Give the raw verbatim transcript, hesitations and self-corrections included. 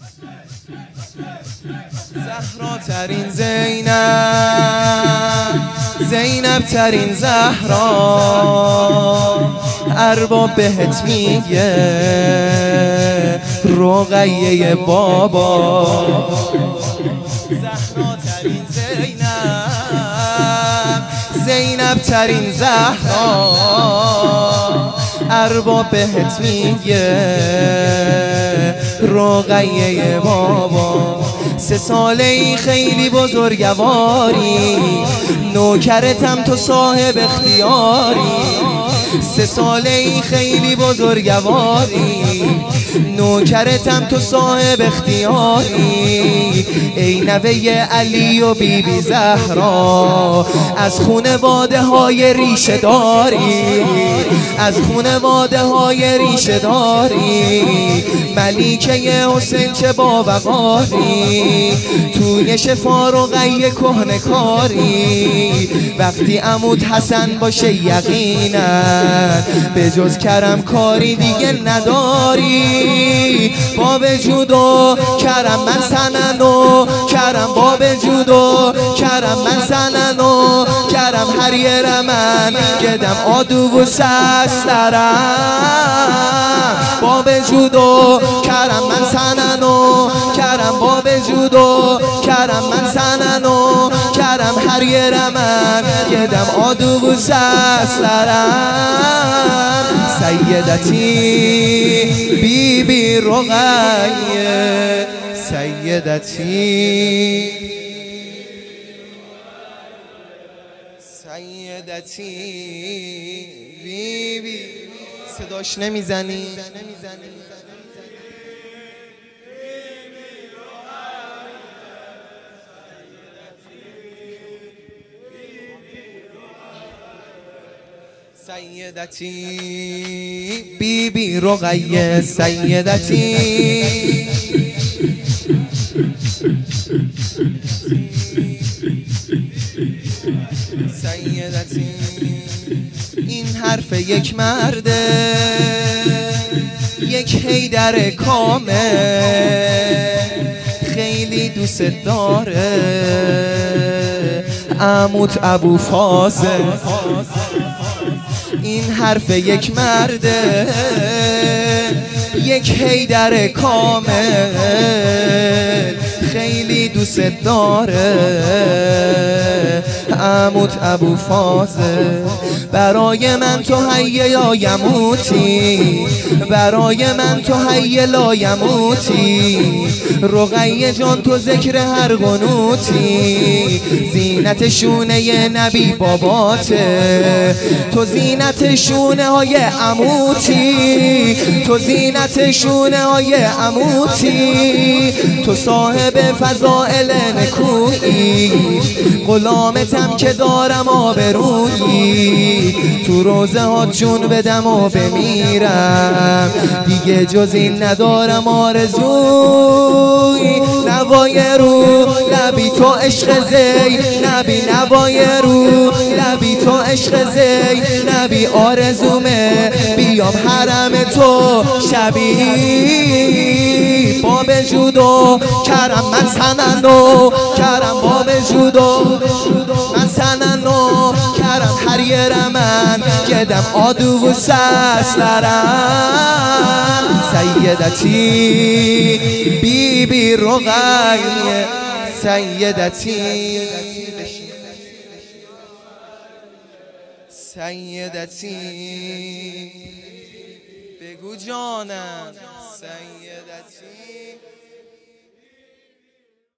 زهرا ترین زینب، زینب ترین زهرا، ارباب بهت میگه رقیه بابا. زهرا ترین زینب، زینب ترین زهرا، ارباب بهت میگه رقیه بابا. سه ساله ای خیلی بزرگواری، نوکرتم تو صاحب اختیاری. سه ساله ای خیلی بزرگواری، نوکرتم تو صاحب اختیاری. ای نوه علی و بی بی زهرا، از خونواده های ریشه داری، از خونواده های ریشه داری. ملیکه حسین چه باوقاری، توی شفا رقیه کهنه کاری. وقتی عمود حسن باشه یقینا به جز کرم کاری دیگه نداری. باب جودو کرم من سننو، کرم باب جودو کرم من سننو، کرم هر یه من گدم آدو و سسترم. باب جودو کرم من سننو، کرم باب جودو کرم من سننو، کرم هر یه من گدم آدو و سسترم. سیدتی بی بی رقیه، سیدتی سیدتی بی بی. صداش نمیزنی؟ سیدتی بی بی رقیه، سیدتی سیدتی. این حرف یک مرده، یک حیدر کامل، خیلی دوست داره عموت ابو فاضل. این حرف یک مرده، یک حیدر کامل، خیلی دوست داره عموت ابو فاضل. برای من تو حی لا یموتی، برای من تو حی لا یموتی. رقیه جان تو ذکر هر قنوتی، زینت شونه نبی باباته، تو زینت شونه های عموتی، تو زینت شونه های عموتی. تو صاحب فضائل نکویی، غلامتم که دارم آبرویی. تو روزه ها جون بدم و بمیرم، دیگه جز این ندارم آرزوی. نوای رو لبی تو عشق زی نبی، نوای رو لبی تو عشق زی نبی. آرزومه بیام حرم تو شبی. باب جودو کرم من سننو، کرم باب جودو من سننو، کرم هر یه من گدم آدو و سسترم. سیدتی بی بی رقیه، سیدتی سیدتی بگو جانم، سیدتی.